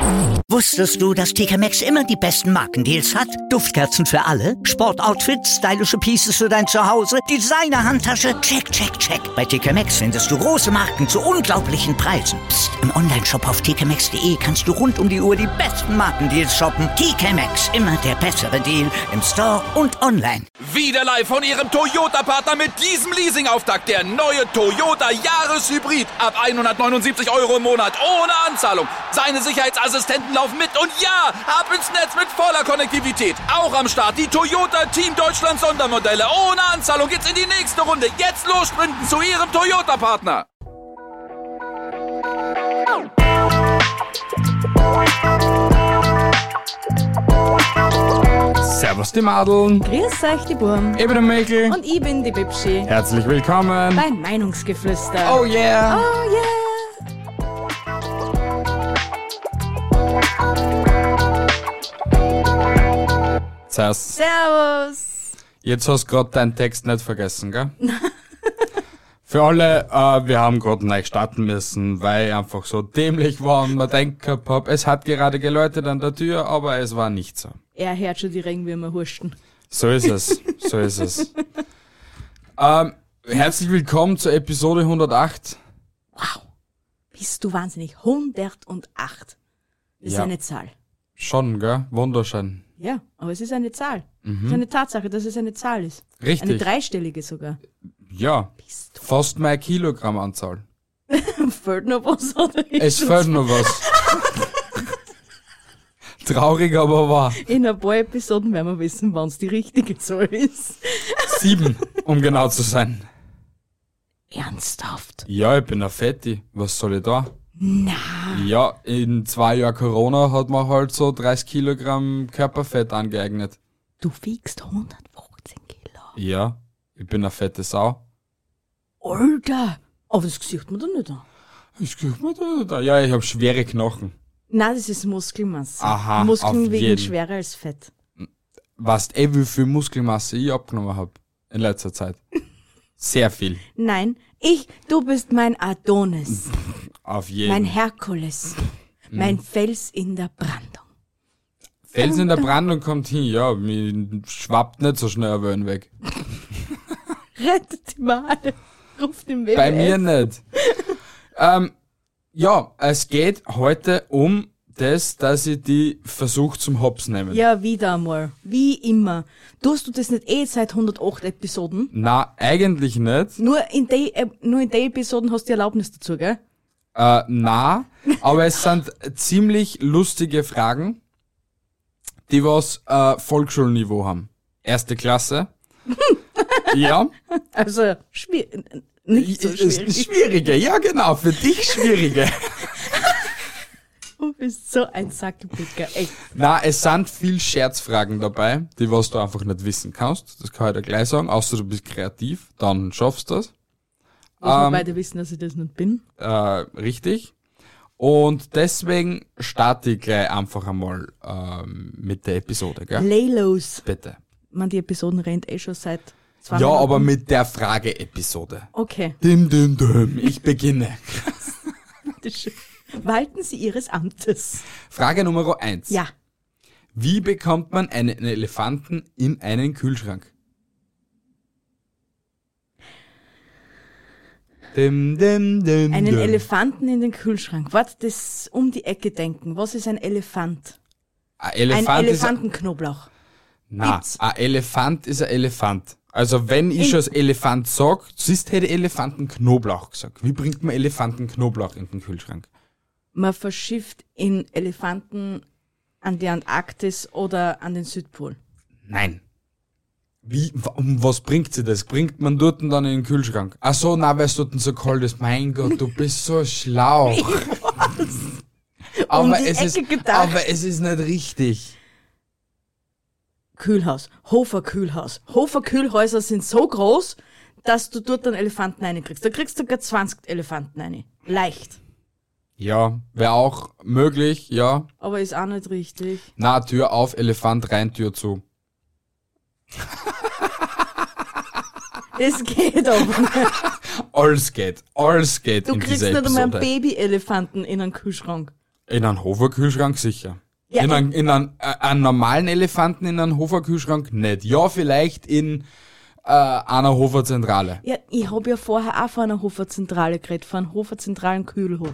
Wusstest du, dass TK Maxx immer die besten Markendeals hat? Duftkerzen für alle, Sportoutfits, stylische Pieces für dein Zuhause, Designer-Handtasche, check, check, check. Bei TK Maxx findest du große Marken zu unglaublichen Preisen. Psst. Im Onlineshop auf tkmaxx.de kannst du rund um die Uhr die besten Markendeals shoppen. TK Maxx, immer der bessere Deal im Store und online. Wieder live von Ihrem Toyota-Partner mit diesem Leasing-Auftakt. Der neue Toyota Jahreshybrid. Ab 179 € im Monat. Ohne Anzahlung. Seine Sicherheitsassistenten laufen mit. Und ja, ab ins Netz mit voller Konnektivität. Auch am Start die Toyota Team Deutschland Sondermodelle. Ohne Anzahlung geht's in die nächste Runde. Jetzt los sprinten zu Ihrem Toyota-Partner. Servus die Madeln. Grüß euch die Burm. Ich bin der Mäkel. Und ich bin die Bibschi. Herzlich willkommen Bei Meinungsgeflüster. Oh yeah. Oh yeah. Servus. Jetzt hast du gerade deinen Text nicht vergessen, gell? Für alle, wir haben gerade neu starten müssen, weil ich einfach so dämlich war und mir denkt gehabt hab, es hat gerade geläutet an der Tür, aber es war nicht so. Er hört schon die Regenwürmer husten. So ist es, so ist es. Herzlich willkommen zur Episode 108. Wow. Bist du wahnsinnig. 108. Das ist Ja. eine Zahl. Schon, gell? Wunderschön. Ja, aber es ist eine Zahl. Es ist eine Tatsache, dass es eine Zahl ist. Richtig. Eine dreistellige sogar. Ja, fast meine Kilogrammanzahl. Fällt noch was, oder? Es fehlt noch was. Traurig, aber wahr. In ein paar Episoden werden wir wissen, wann es die richtige Zahl ist. 7, um genau zu sein. Ernsthaft? Ja, ich bin ein Fetti. Was soll ich da? Na. Ja, in 2 Jahren Corona hat man halt so 30 Kilogramm Körperfett angeeignet. Du wiegst 115 Kilo. Ja, ich bin eine fette Sau. Alter! Aber das sieht man doch nicht an. Ich guck mal da. Ja, ich habe schwere Knochen. Nein, das ist Muskelmasse. Aha, Muskeln auf wiegen jeden. schwerer als Fett. Weißt wie viel Muskelmasse ich abgenommen habe in letzter Zeit? Sehr viel. Nein, du bist mein Adonis, Auf jeden. mein Herkules, mein Fels in der Brandung. Fels in der Brandung kommt hin, ja, mir schwappt nicht so schnell ein Wellen weg. Rettet die mal. Ruft den WWF. Bei mir nicht. Ja, es geht heute um das, dass ich die versuche zum Hops nehmen. Ja, wieder einmal. Wie immer. Tust du das nicht seit 108 Episoden? Na, eigentlich nicht. Nur in den Episoden hast du die Erlaubnis dazu, gell? Na, aber es sind ziemlich lustige Fragen, die was Volksschulniveau haben. 1. Klasse. Ja. Also, nicht so schwierig. Schwierige, ja genau, für dich schwierige. Du bist so ein Sackelpicker, echt. Na, es sind viel Scherzfragen dabei, die was du einfach nicht wissen kannst. Das kann ich dir gleich sagen, außer du bist kreativ, dann schaffst du das. Muss man beide wissen, dass ich das nicht bin. Richtig. Und deswegen starte ich gleich einfach einmal mit der Episode, gell? Lay los. Bitte. Die Episoden rennt schon seit 2 Ja, Minuten. aber mit der Frage-Episode. Okay. Dim, dim, dim. Ich beginne. Bitteschön. Walten Sie Ihres Amtes. Frage Nummer 1. Ja. Wie bekommt man einen Elefanten in einen Kühlschrank? Dim, dim, dim, Einen dim. Elefanten in den Kühlschrank. Warte, das um die Ecke denken. Was ist ein Elefant? Ein Ein Elefant ist Elefantenknoblauch. Na, Gibt's? ein Elefant ist ein Elefant. Also wenn ich schon als Elefant sag, siehst hätte Elefantenknoblauch gesagt. Wie bringt man Elefantenknoblauch in den Kühlschrank? Man verschifft in Elefanten an die Antarktis oder an den Südpol. Nein. Wie, um was bringt sie das? Bringt man dort dann in den Kühlschrank? Ach so, na, weil es dort so kalt ist. Mein Gott, du bist so schlau. aber, die es ist, Ecke gedacht. aber es ist nicht richtig. Kühlhaus. Hofer-Kühlhaus. Hofer-Kühlhäuser sind so groß, dass du dort einen Elefanten reinkriegst. Da kriegst du sogar 20 Elefanten rein. Leicht. Ja, wäre auch möglich, ja. Aber ist auch nicht richtig. Na, Tür auf, Elefant rein, Tür zu. Das geht aber nicht. Alles geht Du in kriegst dieser nicht einmal einen Episode. Baby-Elefanten in einen Kühlschrank. In einem Hofer-Kühlschrank sicher. Ja, in einen normalen Elefanten in einem Hofer-Kühlschrank nicht. Ja, vielleicht in einer Hoferzentrale. Ja, ich habe ja vorher auch von einer Hoferzentrale geredet, von einem Hoferzentralen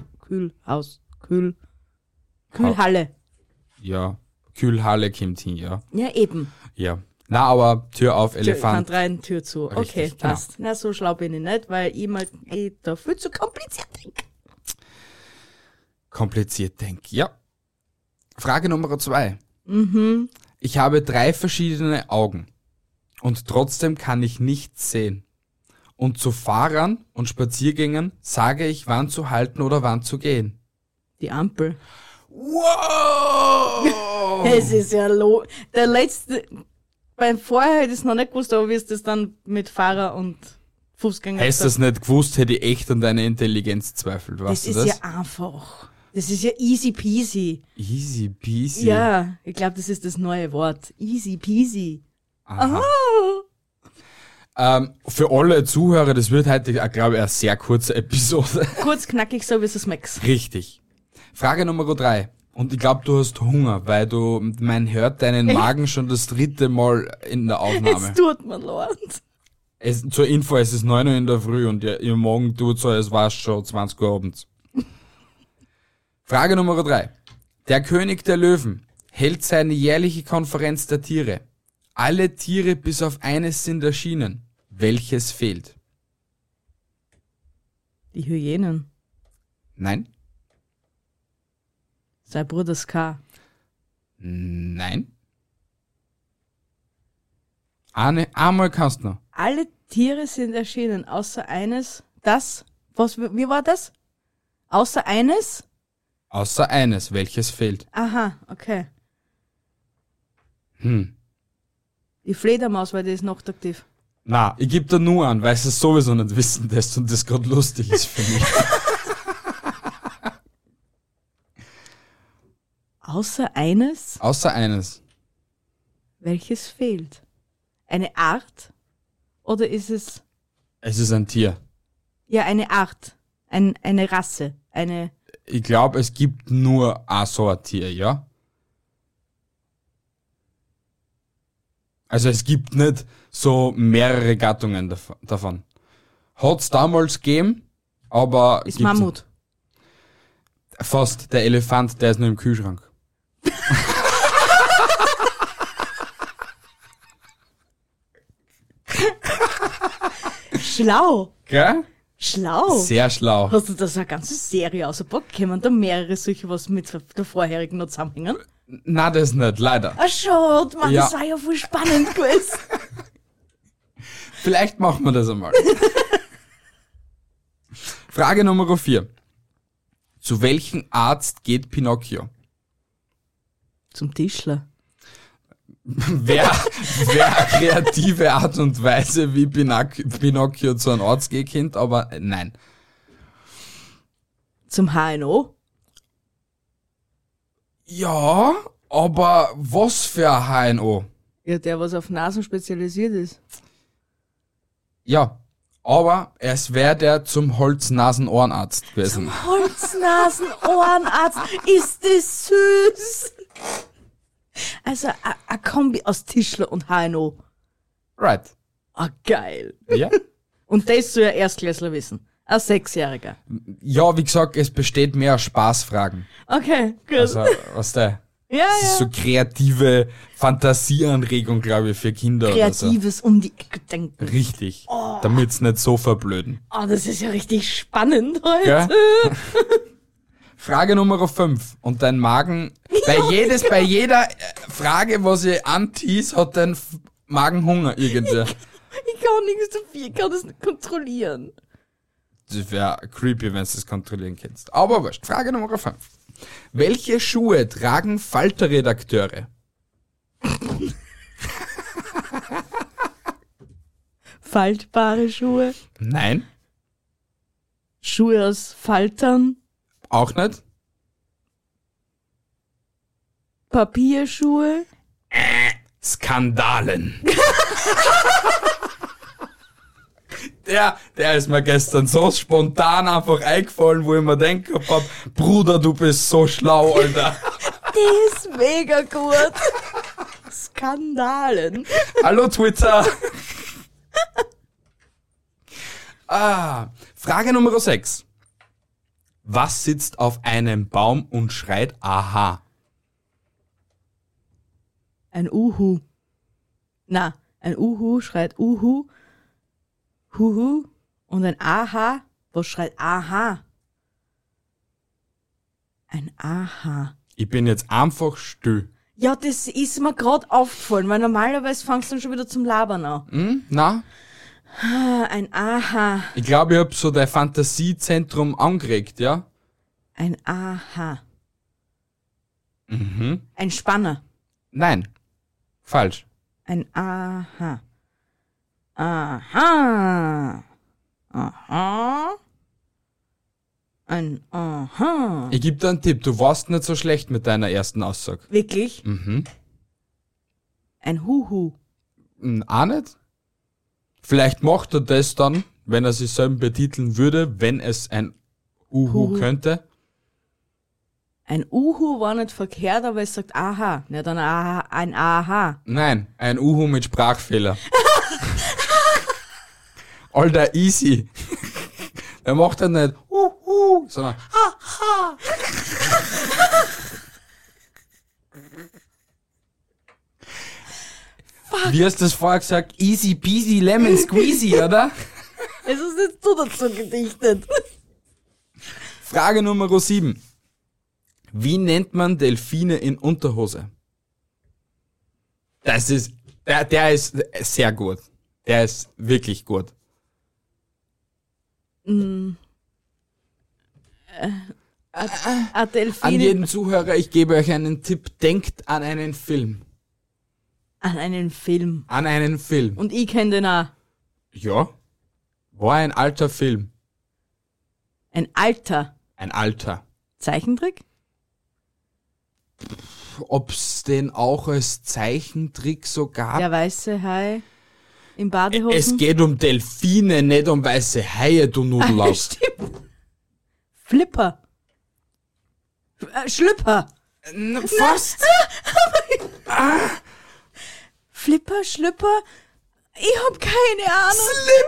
Kühlhalle. Ja, Kühlhalle kommt hin, ja. Ja, eben. Ja. Na, aber Tür auf, Elefant. Tür rein, Tür zu. Richtig, Okay, passt. Na, so schlau bin ich nicht, weil ich mal da viel zu kompliziert denke. Kompliziert denk. Ja. Frage Nummer 2. Ich habe 3 verschiedene Augen und trotzdem kann ich nichts sehen. Und zu Fahrern und Spaziergängern sage ich, wann zu halten oder wann zu gehen. Die Ampel. Wow! Es ist ja der letzte, beim Vorher hätte ich es noch nicht gewusst, aber wie ist das dann mit Fahrer und Fußgänger? Hättest du das nicht gewusst, hätte ich echt an deine Intelligenz zweifelt, weißt Das du ist das? ja einfach. Das ist ja easy peasy. Easy peasy. Ja, ich glaube, das ist das neue Wort. Easy peasy. Aha. Für alle Zuhörer, das wird heute, glaube ich, eine sehr kurze Episode. Kurz, knackig, so wie es Max. Richtig. Frage Nummer 3. Und ich glaube, du hast Hunger, weil man hört deinen Magen schon das 3. Mal in der Aufnahme. Es tut mir leid. Zur Info, es ist 9 Uhr in der Früh und ihr Morgen tut so, es war schon 20 Uhr abends. Frage Nummer 3. Der König der Löwen hält seine jährliche Konferenz der Tiere. Alle Tiere bis auf eines sind erschienen. Welches fehlt? Die Hyänen. Nein? Sein Bruder Ska. Nein? Einmal kannst du noch. Alle Tiere sind erschienen, außer eines. Wie war das? Außer eines? Außer eines. Welches fehlt? Aha, okay. Die Fledermaus, weil die ist nachtaktiv. Na, ich geb da nur an, weil du es sowieso nicht wissen lässt und das gerade lustig ist für mich. Außer eines? Außer eines. Welches fehlt? Eine Art? Oder ist es... Es ist ein Tier. Ja, eine Art. Eine Rasse. Ich glaube, es gibt nur so ein Tier, ja? Also es gibt nicht so mehrere Gattungen davon. Hat's damals gegeben, aber... Ist gibt's Mammut. nicht. Fast. Der Elefant, der ist nur im Kühlschrank. Schlau. Gell? Schlau. Sehr schlau. Hast du da so eine ganze Serie ausgepackt? Kämen da mehrere solche, was mit der vorherigen noch zusammenhängen? Na, das nicht, leider. Ah, schade, Mann, Ja. das war ja voll spannend gewesen. Vielleicht machen wir das einmal. Frage Nummer 4. Zu welchem Arzt geht Pinocchio? Zum Tischler. Wer eine kreative Art und Weise, wie Pinocchio zu einem Arzt geht, kennt, aber nein. Zum HNO. Ja, aber was für ein HNO? Ja, der, was auf Nasen spezialisiert ist. Ja, aber es wäre der zum Holz-Nasen-Ohrenarzt gewesen. Holznasen-Ohrenarzt, ist das süß. Also, ein Kombi aus Tischler und HNO. Right. Ah, geil. Ja. Und das soll ja Erstklässler wissen. Ein 6-Jähriger. Ja, wie gesagt, es besteht mehr aus Spaßfragen. Okay, gut. Also, was der? ja, Das ist ja. so kreative Fantasieanregung, glaube ich, für Kinder Kreatives um die Ecke denken. oder so. Richtig. Damit's nicht so verblöden. Oh, das ist ja richtig spannend heute. Gell? Frage Nummer 5. Und dein Magen, bei jeder Frage, was ich antease, hat dein Magen Hunger irgendwie. Ich kann nichts dafür, ich kann das nicht kontrollieren. Das wäre creepy, wenn du das kontrollieren kannst. Aber wurscht. Frage Nummer 5. Welche Schuhe tragen Falter-Redakteure? Faltbare Schuhe, Nein. Schuhe aus Faltern, Auch nicht? Papierschuhe, Skandalen. Der ist mir gestern so spontan einfach eingefallen, wo ich mir denke, Bruder, du bist so schlau, Alter. Die ist mega gut. Skandalen. Hallo Twitter. Frage Nummer 6. Was sitzt auf einem Baum und schreit Aha? Ein Uhu. Na, ein Uhu schreit Uhu. Huhu. Und ein Aha, was schreit Aha? Ein Aha. Ich bin jetzt einfach still. Ja, das ist mir gerade aufgefallen, weil normalerweise fangst du dann schon wieder zum Labern an. Na? Ein Aha. Ich glaube, ich hab so dein Fantasiezentrum angeregt, ja? Ein Aha. Ein Spanner. Nein. Falsch. Ein Aha. Aha. Aha. Ein Aha. Ich gebe dir einen Tipp, du warst nicht so schlecht mit deiner ersten Aussage. Wirklich? Ein Huhu. Auch nicht? Vielleicht macht er das dann, wenn er sich selber betiteln würde, wenn es ein Uhu könnte. Ein Uhu war nicht verkehrt, aber es sagt Aha. Nicht ein Aha. Ein Aha. Nein, ein Uhu mit Sprachfehler. Alter, easy. Er macht dann nicht Uhu, sondern Aha. Wie hast du das vorher gesagt? Easy peasy lemon squeezy, oder? Es ist jetzt du dazu gedichtet. Frage Nummer 7. Wie nennt man Delfine in Unterhose? Das ist, der ist sehr gut. Der ist wirklich gut. Ein Delfin. An jeden Zuhörer, ich gebe euch einen Tipp. Denkt an einen Film. An einen Film. An einen Film. Und ich kenne den auch. Ja. War ein alter Film. Ein alter Ein alter. Zeichentrick? Ob's den auch als Zeichentrick so gab? Der weiße Hai im Badehosen? Es geht um Delfine, nicht um weiße Haie, du Nudelaus. Stimmt. Flipper. Schlüpper. Fast. Flipper, Schlüpper? Ich hab keine Ahnung.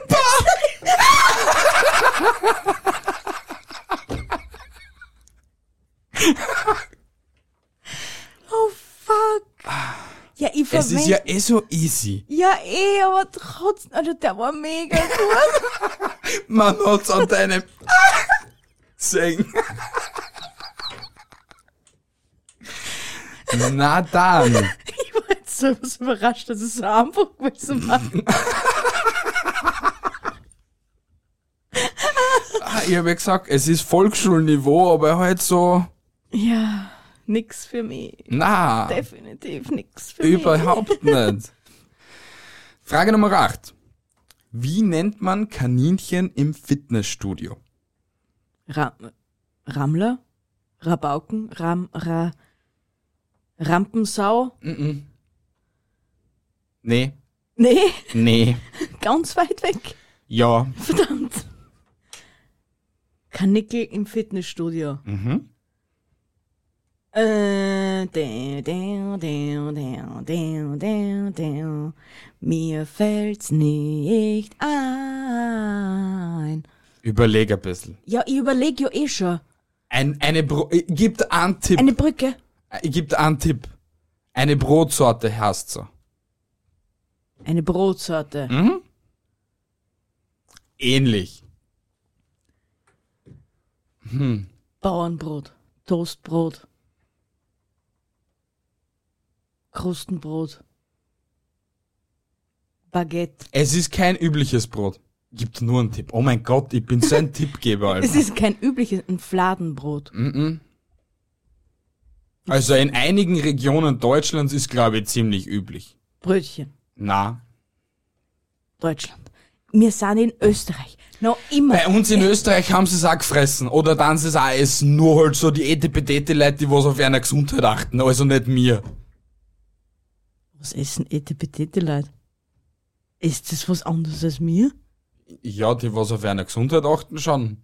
Oh fuck. Ja, ich Es ist verwende. ja eh so easy. Ja, aber trotzdem, also der war mega gut. Man hat's an deinem singen. Na dann. Ich war jetzt so was überrascht, dass es so einfach gewesen war. Ich habe ja gesagt, es ist Volksschulniveau, aber halt so, Ja, nix für mich. na, Definitiv nix für mich. überhaupt nicht. Frage Nummer 8. Wie nennt man Kaninchen im Fitnessstudio? Rammler? Rabauken? Rampensau? Nee, Nee, nee, ganz weit weg. ja, Verdammt. Kanickel im Fitnessstudio. Mir fällt's nicht ein. überleg ein bisschen. Ja, ich überleg ja eh schon. Gibt einen Tipp. Eine Brücke. Gibt einen Tipp. Eine Brotsorte heißt so. Eine Brotsorte. Ähnlich. Bauernbrot. Toastbrot. Krustenbrot. Baguette. Es ist kein übliches Brot. Gibt nur einen Tipp. Oh mein Gott, ich bin so ein Tippgeber, Alter. Es ist kein übliches, ein Fladenbrot. Also in einigen Regionen Deutschlands ist, glaube ich, ziemlich üblich. Brötchen. Na. Deutschland. Wir sind in Österreich. Noch immer. Bei uns in Österreich haben sie es auch gefressen. Oder dann sie es auch essen. Nur halt so die Etepetete-Leute, die was auf einer Gesundheit achten. Also nicht mir. Was essen Etepetete Leute? Ist das was anderes als mir? Ja, die was auf eine Gesundheit achten schon.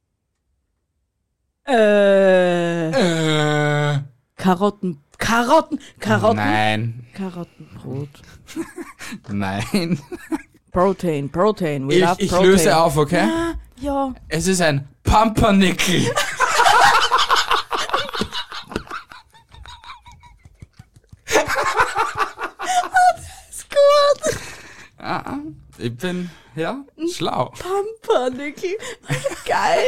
Karotten. Nein. Karottenbrot. Nein. Protein. We love Ich protein. löse auf, okay? Ja. Es ist ein Pumpernickel. Ist gut. Ich bin, schlau. Pumpernickel. Geil.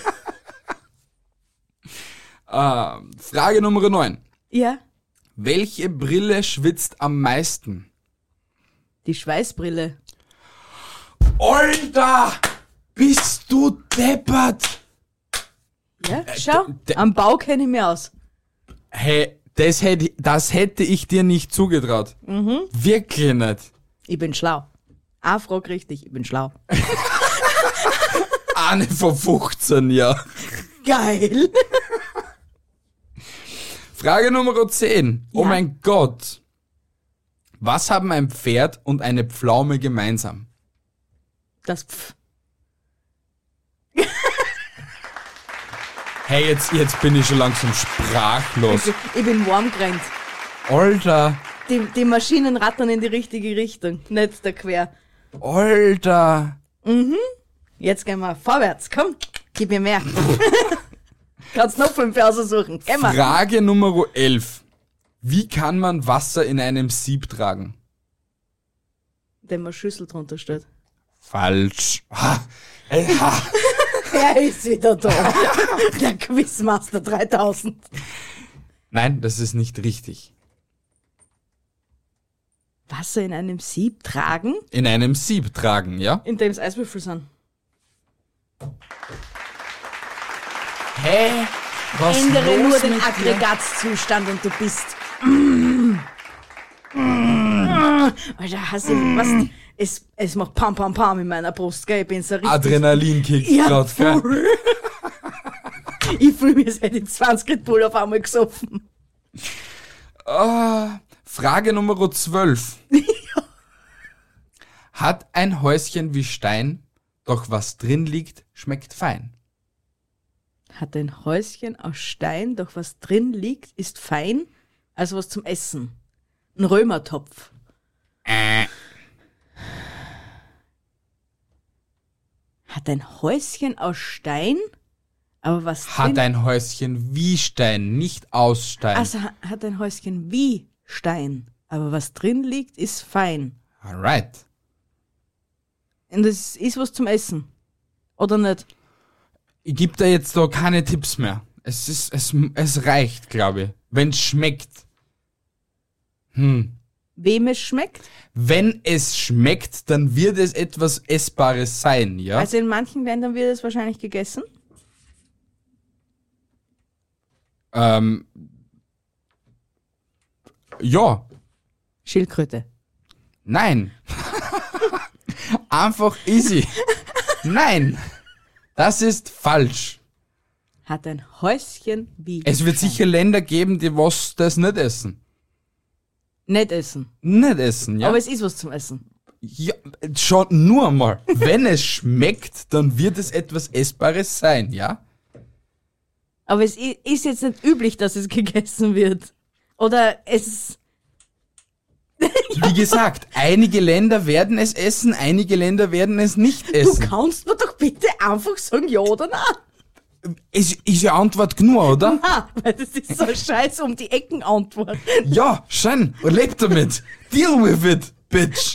Frage Nummer 9. Ja. Welche Brille schwitzt am meisten? Die Schweißbrille. Alter! Bist du deppert? Ja, schau. Am Bau kenne ich mich aus. Hey, das hätte ich dir nicht zugetraut. Wirklich nicht. Ich bin schlau. Frage richtig, ich bin schlau. Eine von 15, ja. Geil. Frage Nummer 10. Oh Ja. mein Gott. Was haben ein Pferd und eine Pflaume gemeinsam? Das Pf. Hey, jetzt bin ich schon langsam sprachlos. Ich bin warm gerannt. Alter, Die Maschinen rattern in die richtige Richtung, nicht der Quer. Alter. Jetzt gehen wir vorwärts, komm, gib mir mehr. Kannst noch 5 aussuchen, geh mal. Frage Nummer 11. Wie kann man Wasser in einem Sieb tragen? Wenn man Schüssel drunter steht. Falsch. Ha. Er ist wieder da. Der Quizmaster 3000. Nein, das ist nicht richtig. Wasser in einem Sieb tragen, In einem Sieb tragen, ja? in dem es Eiswürfel sind. Hä? Was Ändere los nur den mit dir? Aggregatzustand und du bist. Alter, hast du was? Es macht Pam Pam Pam in meiner Brust, gell? Ich bin so richtig. Adrenalinkick Ja, grad, gell? voll. Ich fühle mich, als hätte ich 20 Red Bull auf einmal gesoffen. Frage Nummer 12. Hat ein Häuschen wie Stein, doch was drin liegt, schmeckt fein. Hat ein Häuschen aus Stein, doch was drin liegt, ist fein, also was zum Essen. Ein Römertopf. Hat ein Häuschen aus Stein, aber was Hat drin... ein Häuschen wie Stein, nicht aus Stein. Also hat ein Häuschen wie Stein, aber was drin liegt, ist fein. Alright. Und das ist was zum Essen. Oder nicht? Ich gebe da jetzt da keine Tipps mehr. Es reicht, glaube ich. Wenn's schmeckt. Wem es schmeckt? Wenn es schmeckt, dann wird es etwas Essbares sein, ja? Also in manchen Ländern wird es wahrscheinlich gegessen. Ja. Schildkröte. Nein. Einfach easy. Nein. Das ist falsch. Hat ein Häuschen wie Es wird Stein. sicher Länder geben, die was das nicht essen. Nicht essen. Nicht essen, ja? Aber es ist was zum Essen. Ja, schon nur mal. Wenn es schmeckt, dann wird es etwas Essbares sein, ja? Aber es ist jetzt nicht üblich, dass es gegessen wird. Oder es... Wie gesagt, einige Länder werden es essen, einige Länder werden es nicht Du essen. kannst mir doch bitte einfach sagen ja oder nein. Es ist ja Antwort genug, oder? Weil das ist so scheiß um die Ecken Antwort. Ja, schön. Leb damit. Deal with it, bitch.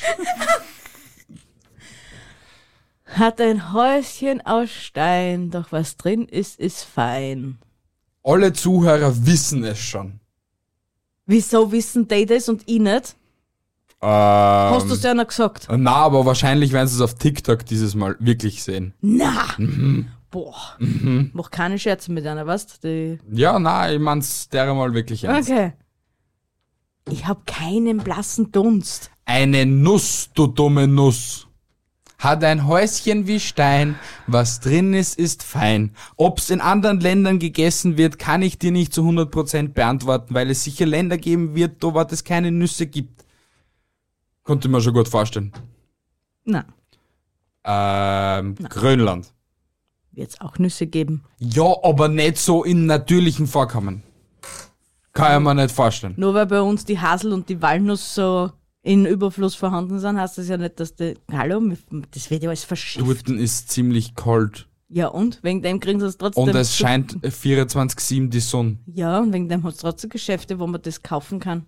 Hat ein Häuschen aus Stein, doch was drin ist, ist fein. Alle Zuhörer wissen es schon. Wieso wissen die das und ich nicht? Hast du es ja noch gesagt? Na, aber wahrscheinlich werden sie es auf TikTok dieses Mal wirklich sehen. Na! Boah. Mach keine Scherze mit einer, weißt du? Ja, na, ich mein's der mal wirklich ernst. Okay. Ich hab keinen blassen Dunst. Eine Nuss, du dumme Nuss. Hat ein Häuschen wie Stein, was drin ist, ist fein. Ob's in anderen Ländern gegessen wird, kann ich dir nicht zu 100% beantworten, weil es sicher Länder geben wird, wo es keine Nüsse gibt. Konnte ich mir schon gut vorstellen. Na. Grönland. Wird es auch Nüsse geben. Ja, aber nicht so in natürlichen Vorkommen. Kann ich mir nicht vorstellen. Nur weil bei uns die Hasel und die Walnuss so in Überfluss vorhanden sind, heißt das ja nicht, dass die... Hallo, das wird ja alles verschifft. Dort ist ziemlich kalt. Ja und? Wegen dem kriegen sie es trotzdem... Und es scheint 24/7 die Sonne. Ja, und wegen dem hat es trotzdem Geschäfte, wo man das kaufen kann.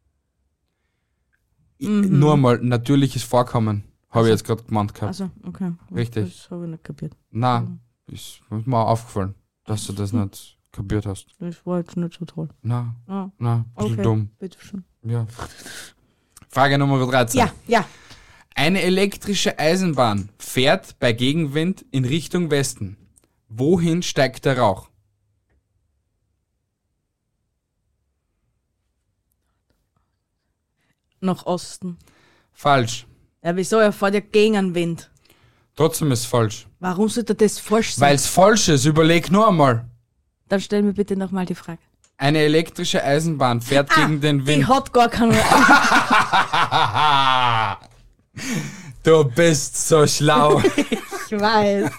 Nur mal, natürliches Vorkommen. Habe ich jetzt gerade gemeint gehabt. Also, okay. Richtig. Das habe ich nicht kapiert. Nein, ist mir auch aufgefallen, dass du das nicht kapiert hast. Das war jetzt nicht so toll. Nein, Ah, ein bisschen okay. dumm. Bitteschön. Ja. Frage Nummer 13. Ja. Eine elektrische Eisenbahn fährt bei Gegenwind in Richtung Westen. Wohin steigt der Rauch? Nach Osten. Falsch. Ja, wieso? Er fährt ja gegen den Wind. Trotzdem ist falsch. Warum sollte das falsch sein? Weil es falsch ist, überleg nur einmal. Dann stell mir bitte nochmal die Frage. Eine elektrische Eisenbahn fährt gegen den Die Wind. hat gar keinen... Du bist so schlau. Ich weiß.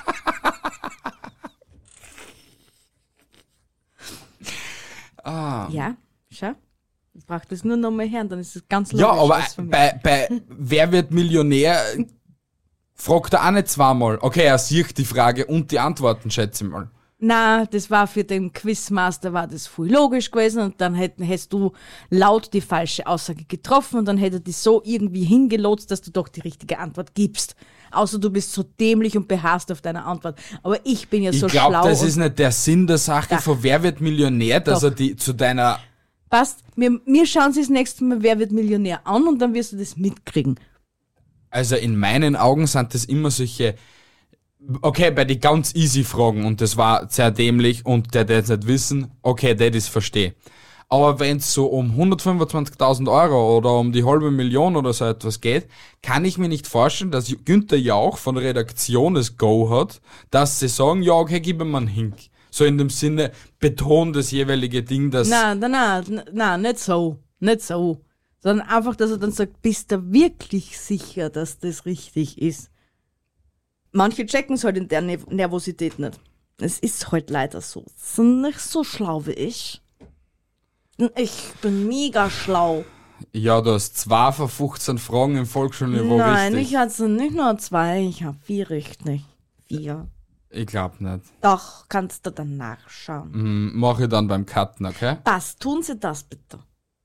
Ja, schau. Ich brauche das nur noch mal hören, dann ist es ganz logisch. Ja, aber alles für mich. bei Wer wird Millionär fragt er auch nicht zweimal. Okay, er sieht die Frage und die Antworten, schätze ich mal. Na, das war für den Quizmaster war das voll logisch gewesen und dann hättest du laut die falsche Aussage getroffen und dann hätte die so irgendwie hingelotst, dass du doch die richtige Antwort gibst. Außer du bist so dämlich und beharrst auf deine Antwort. Aber ich bin ja so Ich schlau. glaube, das und ist nicht der Sinn der Sache von Wer wird Millionär, dass Doch. er die zu deiner... passt. Mir schauen sie das nächste Mal Wer wird Millionär an und dann wirst du das mitkriegen. Also in meinen Augen sind das immer solche... Okay, bei die ganz easy Fragen und das war sehr dämlich und der jetzt nicht wissen, okay, der das verstehe. Aber wenn es so um 125.000 Euro oder um die halbe Million oder so etwas geht, kann ich mir nicht vorstellen, dass Günther Jauch von der Redaktion das Go hat, dass sie sagen, ja, okay, gib mir einen Hink. So in dem Sinne, beton das jeweilige Ding, das... Nein, nicht so. Nicht so. Sondern einfach, dass er dann sagt, bist du wirklich sicher, dass das richtig ist? Manche checken es halt in der Nervosität nicht. Es ist halt leider so. Sie sind nicht so schlau wie ich. Ich bin mega schlau. Ja, du hast 2 von 15 Fragen im Volksschulniveau Nein, richtig. ich hatte nicht nur 2, ich habe 4 richtig. 4. Ich glaub nicht. Doch, kannst du dann nachschauen. Mach ich dann beim Cutten, okay? Passt, tun Sie das bitte.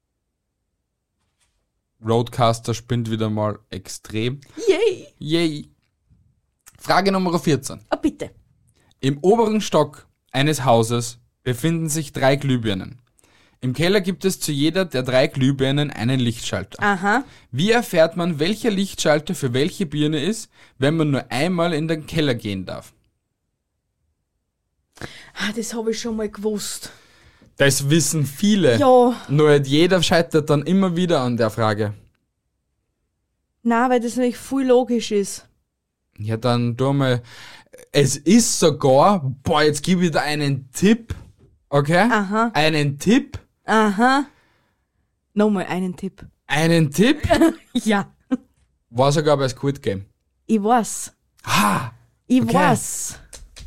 Roadcaster spinnt wieder mal extrem. Yay! Yay! Frage Nummer 14. Oh, bitte. Im oberen Stock eines Hauses befinden sich 3 Glühbirnen. Im Keller gibt es zu jeder der 3 Glühbirnen einen Lichtschalter. Aha. Wie erfährt man, welcher Lichtschalter für welche Birne ist, wenn man nur einmal in den Keller gehen darf? Das habe ich schon mal gewusst. Das wissen viele. Ja. Nur jeder scheitert dann immer wieder an der Frage. Na, weil das nämlich voll logisch ist. Ja, dann tu mal. Es ist sogar, boah, jetzt gebe ich dir einen Tipp. Okay? Aha. Einen Tipp. Aha. Nochmal einen Tipp. Einen Tipp. Ja. War sogar bei Squid Game. Ich weiß. Ha! Ich Okay. weiß.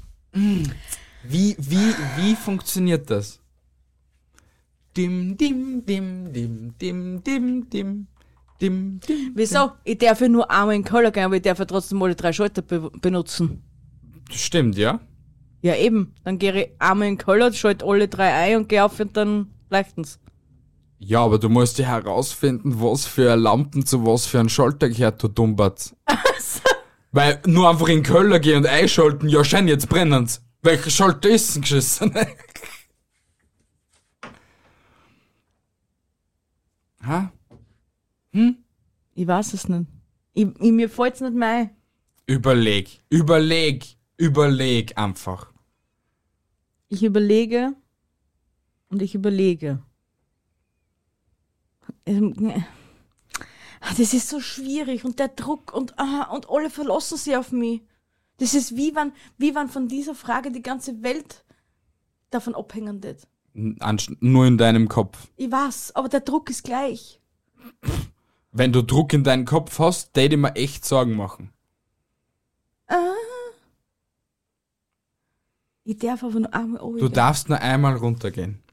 Wie funktioniert das? Dim, dim, dim, dim, dim, dim, dim, dim, dim. Wieso? Ich darf ja nur einmal in den Keller gehen, aber ich darf ja trotzdem alle 3 Schalter benutzen. Stimmt, ja? Ja, eben. Dann gehe ich einmal in den Keller, schalte alle 3 ein und gehe auf und dann leuchten's. Ja, aber du musst ja herausfinden, was für eine Lampen zu was für ein Schalter gehört, du Dummbatz. Weil nur einfach in den Keller gehen und einschalten, ja schön, jetzt brennen's. Welcher Schalter ist denn geschissen? Ha? Ich weiß es nicht. Mir fällt's nicht mehr ein. Überleg einfach. Ich überlege und ich überlege. Das ist so schwierig und der Druck und alle verlassen sich auf mich. Das ist wie wenn von dieser Frage die ganze Welt davon abhängen wird. Nur in deinem Kopf. Ich weiß, aber der Druck ist gleich. Wenn du Druck in deinem Kopf hast, täte ich mir echt Sorgen machen. Ich darf aber nur einmal Du darfst nur einmal runtergehen.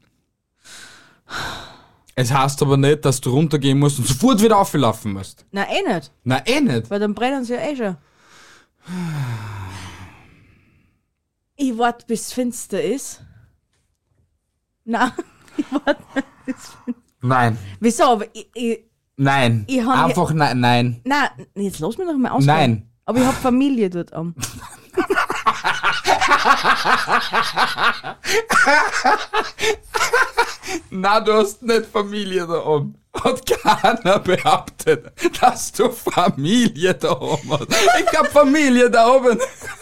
Es heißt aber nicht, dass du runtergehen musst und sofort wieder auflaufen musst. Nein, nicht. Nein, nicht. Weil dann brennen sie ja eh schon. Ich warte, bis es finster ist. Nein, ich warte bis es finster ist. Nein. Wieso? Aber Nein. Ich hab Einfach nein. Nein, jetzt lass mich doch mal ausreden. Nein. Aber ich hab Familie dort am. Na, du hast nicht Familie da oben. Hat keiner behauptet, dass du Familie da oben hast. Ich hab Familie da oben.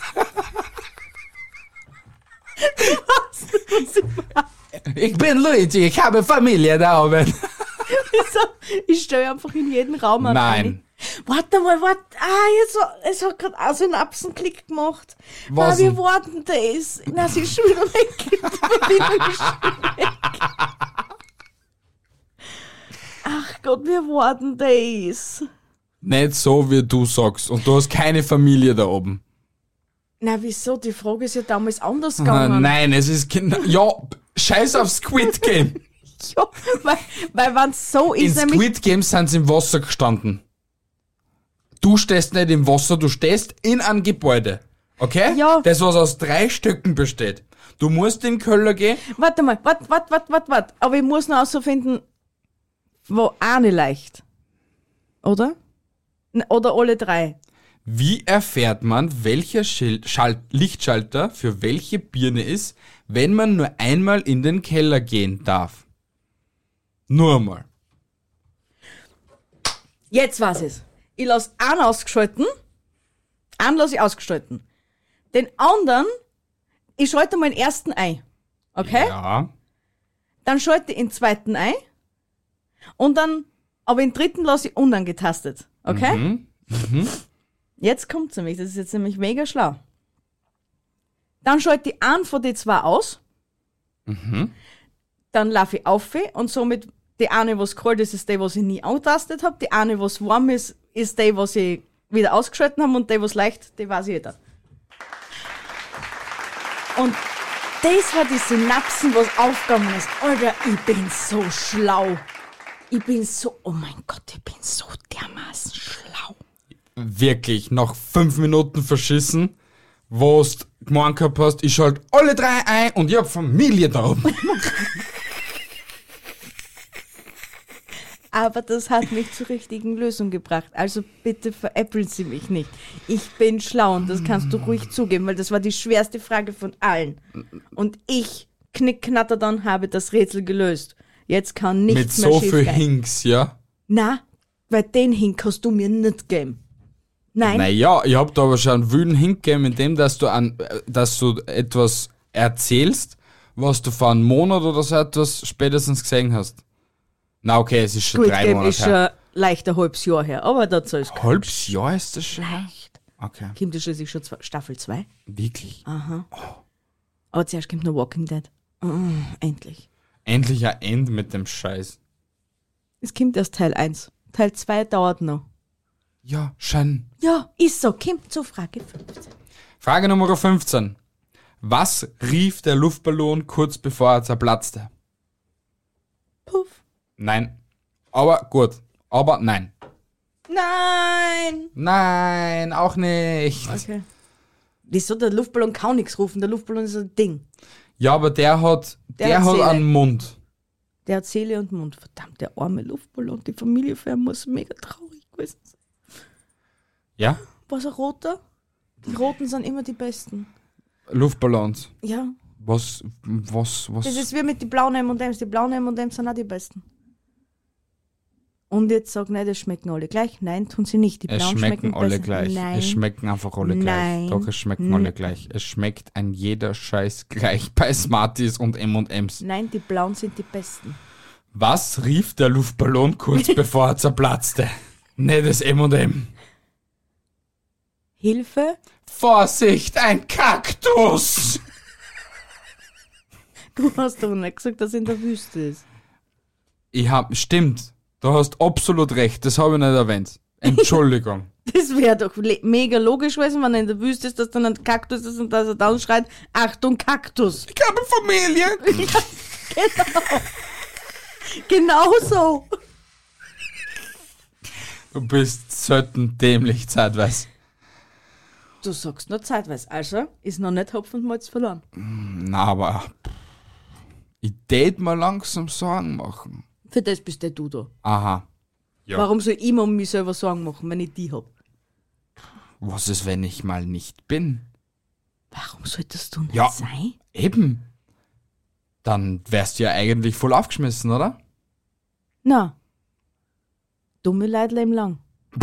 Ich bin Luigi, ich habe Familie da oben. Wieso? Ich stelle einfach in jeden Raum an. Nein. Warte mal. Es hat gerade auch so einen Apsenklick gemacht. Was Na, wir denn? warten das. Na, sie ist schon wieder weg. Die Verbindung ist schon weg. Ach Gott, wir warten das. Nicht so, wie du sagst. Und du hast keine Familie da oben. Na, wieso? Die Frage ist ja damals anders gegangen. Nein, es ist ja, scheiß auf Squid Game. Ja, weil wenn es so In ist, nämlich... Squid Game sind sie im Wasser gestanden. Du stehst nicht im Wasser, du stehst in einem Gebäude. Okay? Ja. Das, was aus 3 Stücken besteht. Du musst in den Keller gehen. Warte mal. Aber ich muss noch herausfinden, wo eine leicht. Oder? Oder alle 3. Wie erfährt man, welcher Lichtschalter für welche Birne ist, wenn man nur einmal in den Keller gehen darf? Nur einmal. Jetzt weiß ich's. Ich lasse einen ausgeschalten. Einen lasse ich ausgeschalten. Den anderen, ich schalte mal den ersten ein. Okay? Ja. Dann schalte ich den zweiten ein. Und dann, aber den dritten lasse ich unangetastet. Okay? Jetzt kommt's nämlich. Das ist jetzt nämlich mega schlau. Dann schalte ich einen von den 2 aus. Dann laufe ich auf und somit die eine, was kalt ist, ist die, was ich nie angetastet habe. Die eine, was warm ist, ist die, was ich wieder ausgeschalten habe. Und die, was leicht, die weiß jeder. Und das war die Synapsen, was aufgegangen ist. Alter, ich bin so schlau. Oh mein Gott, ich bin so dermaßen schlau. Wirklich, nach 5 Minuten verschissen, wo du gemeint gehabt hast, ich schalte alle 3 ein und ich hab Familie da oben. Aber das hat mich zur richtigen Lösung gebracht. Also bitte veräppeln Sie mich nicht. Ich bin schlau und das kannst du ruhig zugeben, weil das war die schwerste Frage von allen. Und ich, Knickknatter, dann habe das Rätsel gelöst. Jetzt kann Mit nichts mehr so schief viel gehen. Hinks, ja? Na, weil den Hink kannst du mir nicht geben. Nein. Naja, ich hab da aber schon einen wilden Hink gegeben, indem dass du etwas erzählst, was du vor einem Monat oder so etwas spätestens gesehen hast. Na okay, es ist schon Gut, 3 dem Monate ist her. schon leicht ein halbes Jahr her, aber dazu ist Halbes Jahr ist das schon? leicht. Okay. Kommt ja schließlich schon Staffel 2. Wirklich? Aber zuerst kommt noch Walking Dead. Endlich. Endlich ein Ende mit dem Scheiß. Es kommt erst Teil 1. Teil 2 dauert noch. Ja, schön. Ja, ist so. Kommt zur Frage 15. Frage Nummer 15. Was rief der Luftballon kurz bevor er zerplatzte? Puff. Nein. Aber gut. Aber nein. Nein! Nein, auch nicht. Okay. Wieso? Der Luftballon kann nichts rufen. Der Luftballon ist ein Ding. Ja, aber der hat hat Seele. einen Mund. Der hat Seele und Mund. Verdammt, der arme Luftballon. Die Familie für ihn muss mega traurig gewesen sein. Ja? Was ein roter? Die roten sind immer die besten. Luftballons. Ja. Was? Das ist wie mit den blauen M&M's. Die blauen M&M's sind auch die besten. Und jetzt sag nicht, es schmecken alle gleich. Nein, tun sie nicht. Die Es blauen schmecken alle besser. gleich. Nein. Es schmecken einfach alle Nein. gleich. Doch, es schmecken alle gleich. Es schmeckt ein jeder Scheiß gleich bei Smarties und M&M's. Nein, die blauen sind die besten. Was rief der Luftballon kurz bevor er zerplatzte? Nicht das M&M. Hilfe? Vorsicht, ein Kaktus! Du hast doch nicht gesagt, dass er in der Wüste ist. Stimmt. Du hast absolut recht. Das habe ich nicht erwähnt. Entschuldigung. Das wäre doch mega logisch gewesen, wenn er in der Wüste ist, dass dann ein Kaktus ist und dass er dann schreit, Achtung, Kaktus. Ich habe Familie. Genau so. Du bist selten dämlich zeitweise. Du sagst nur zeitweise, also ist noch nicht Hopfen und Malz verloren. Na, aber ich tät mal langsam Sorgen machen. Für das bist du da. Aha. Ja. Warum soll ich mir um mich selber Sorgen machen, wenn ich die hab? Was ist, wenn ich mal nicht bin? Warum solltest du nicht Ja. sein? Eben. Dann wärst du ja eigentlich voll aufgeschmissen, oder? Na. Dumme Leute leben lang.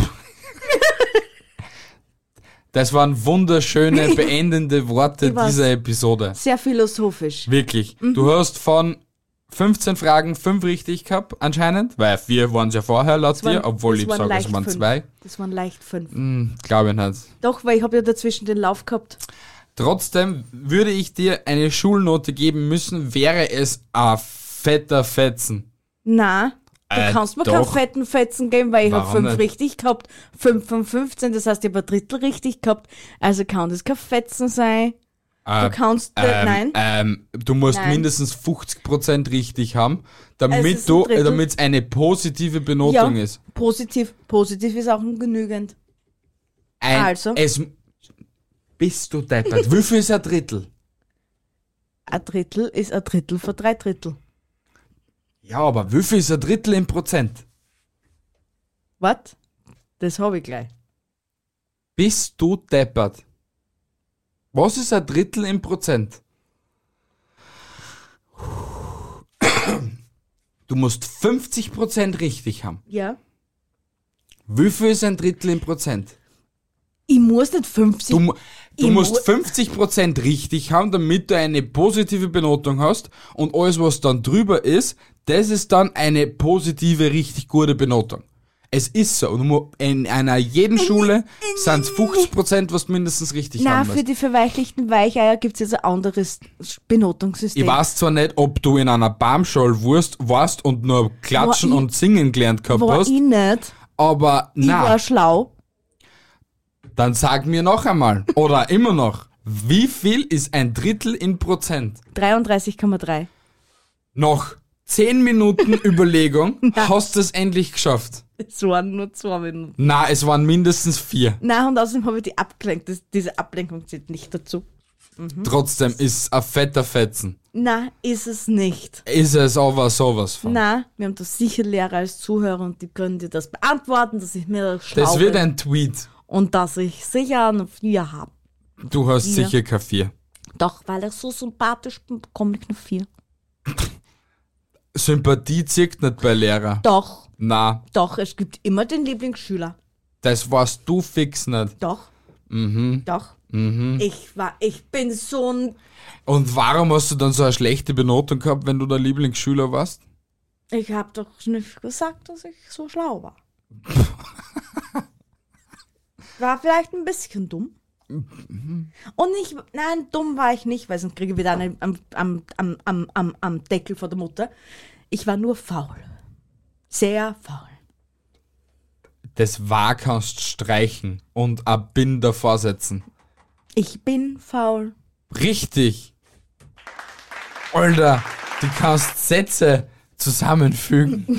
Das waren wunderschöne, beendende Worte Ich weiß. dieser Episode. Sehr philosophisch. Wirklich. Du hast von 15 Fragen 5 richtig gehabt, anscheinend. Weil 4 waren es ja vorher laut dir, obwohl ich sage, es waren 2. Das waren leicht 5. Glaube ich nicht. Doch, weil ich habe ja dazwischen den Lauf gehabt. Trotzdem würde ich dir eine Schulnote geben müssen, wäre es ein fetter Fetzen. Na, du kannst mir keinen doch. fetten Fetzen geben, weil ich habe Warum 5 nicht? richtig gehabt. 5 von 15, das heißt, ich habe ein Drittel richtig gehabt. Also kann das kein Fetzen sein. Du kannst, nein. Du musst Nein. mindestens 50% richtig haben, Es damit ist ein Drittel. damit es eine positive Benotung ist. Positiv. Positiv ist auch genügend. Also? Bist du deppert. Wie viel ist ein Drittel? Ein Drittel ist ein Drittel von 3 Drittel. Ja, aber wie viel ist ein Drittel in Prozent? Was? Das habe ich gleich. Bist du deppert? Was ist ein Drittel in Prozent? Du musst 50% richtig haben. Ja. Wie viel ist ein Drittel in Prozent? Ich muss nicht 50. Du musst 50% richtig haben, damit du eine positive Benotung hast, und alles, was dann drüber ist, das ist dann eine positive, richtig gute Benotung. Es ist so. Und in einer jeden Schule sind es 50%, was du mindestens richtig Na, haben für musst. die verweichlichten Weicheier gibt es jetzt ein anderes Benotungssystem. Ich weiß zwar nicht, ob du in einer Baumschule warst und nur klatschen War ich- und singen gelernt gehabt War hast, ich nicht. aber Ich war na, schlau. dann sag mir noch einmal, oder immer noch, wie viel ist ein Drittel in Prozent? 33,3. Noch 10 Minuten Überlegung, hast du es endlich geschafft. Es waren nur 2 Minuten. Na, es waren mindestens 4. Nein, und außerdem habe ich die abgelenkt. Diese Ablenkung zählt nicht dazu. Trotzdem ist es ein fetter Fetzen. Na, ist es nicht. Ist es aber sowas von. Na, wir haben da sicher Lehrer als Zuhörer und die können dir das beantworten, dass ich mir schlau Das wird bin ein Tweet. und dass ich sicher eine 4 habe. Du hast Ja. sicher kein 4. Doch, weil ich so sympathisch bin, bekomme ich eine 4. Sympathie zirkt nicht bei Lehrer. Doch, Na, es gibt immer den Lieblingsschüler. das weißt du fix nicht. Doch. Doch. Ich bin so ein. Und warum hast du dann so eine schlechte Benotung gehabt, wenn du der Lieblingsschüler warst? Ich habe doch nicht gesagt, dass ich so schlau war. War vielleicht ein bisschen dumm. Und nein, dumm war ich nicht, weil sonst kriege ich wieder einen am Deckel von der Mutter. Ich war nur faul. Sehr faul. Das war kannst streichen und ein Bin davor setzen. Ich bin faul. Richtig. Alter, du kannst Sätze zusammenfügen.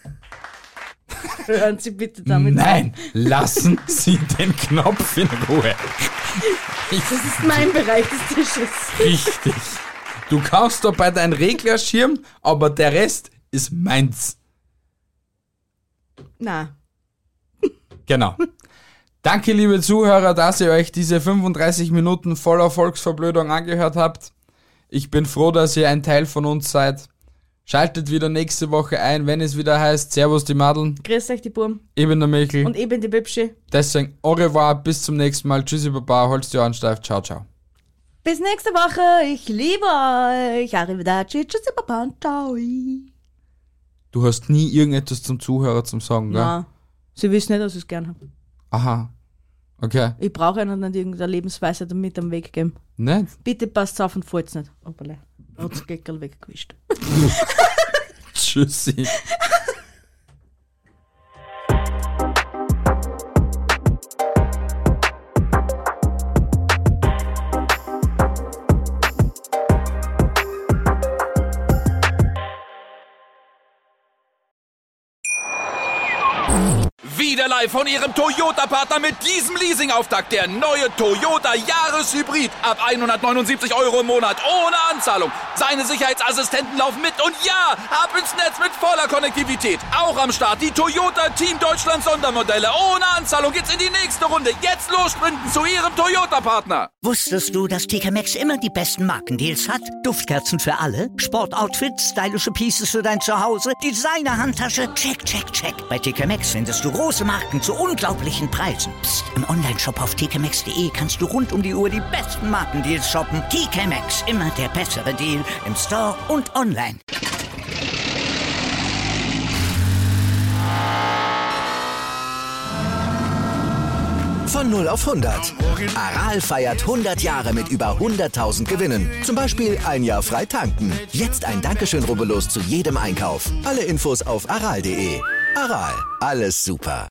Hören Sie bitte damit Nein, lassen Sie den Knopf in Ruhe. Das ist mein Bereich des Tisches. Richtig. Du kannst dabei deinen Reglerschirm, aber der Rest ist meins. Na, Genau. Danke, liebe Zuhörer, dass ihr euch diese 35 Minuten voller Volksverblödung angehört habt. Ich bin froh, dass ihr ein Teil von uns seid. Schaltet wieder nächste Woche ein, wenn es wieder heißt Servus die Madeln. grüß euch die Burm. Ich bin der Michel. Und ich bin die Bibschi. Deswegen au revoir, bis zum nächsten Mal. Tschüssi Baba, holst die Ohren steif. Ciao, ciao. Bis nächste Woche. Ich liebe euch. Arrivederci. Tschüssi, Papa und ciao. Du hast nie irgendetwas zum Zuhörer zum Sagen, gell? Na, Sie wissen nicht, dass ich es gern habe. Aha. Okay. Ich brauche ihnen nicht irgendeine Lebensweise damit am Weg geben. Nicht? Bitte passt auf und fallt's nicht. Opale. Hat das Geckerl weggewischt. Tschüssi. Wieder live von Ihrem Toyota-Partner mit diesem Leasing-Auftakt. Der neue Toyota Jahreshybrid. Ab 179 Euro im Monat. Ohne Anzahlung. Seine Sicherheitsassistenten laufen mit. Und ja, ab ins Netz mit voller Konnektivität. Auch am Start die Toyota Team Deutschland Sondermodelle. Ohne Anzahlung geht's in die nächste Runde. Jetzt los sprinten zu Ihrem Toyota-Partner. Wusstest du, dass TK Maxx immer die besten Markendeals hat? Duftkerzen für alle, Sportoutfits, stylische Pieces für dein Zuhause, Designer-Handtasche, check, check, check. Bei TK Maxx findest du große Marken zu unglaublichen Preisen. Psst. Im Onlineshop auf tkmaxx.de kannst du rund um die Uhr die besten Markendeals shoppen. TK Maxx, immer der bessere Deal im Store und online. Von 0 auf 100. Aral feiert 100 Jahre mit über 100.000 Gewinnen. Zum Beispiel ein Jahr frei tanken. Jetzt ein Dankeschön, rubbellos zu jedem Einkauf. Alle Infos auf aral.de. Aral, alles super.